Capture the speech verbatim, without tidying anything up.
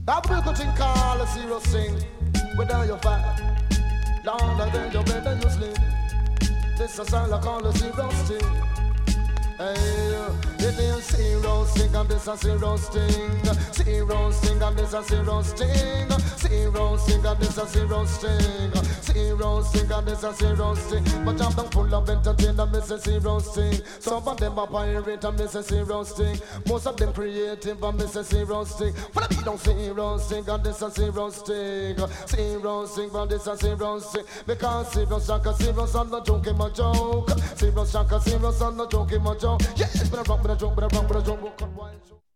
That little thing called a serious thing. Whether you fight, longer than you better you sleep. This is all I call a serious thing. Hey, it is serious thing and this a serious thing. Serious thing and this a serious thing. Serious thing and this a serious thing. Serious thing and this a serious thing. But I'm not full of entertainment, miss a serious thing. Some of them are pirate and miss a serious thing. Most of them creative and miss a serious thing. But I be don't serious thing and this a serious thing. Serious thing and this a serious thing. Because serious shaka serious and not joke in my joke. Serious shaka serious and not joke in my joke. Yes, but I rock, but I joke, but I rock, but I joke.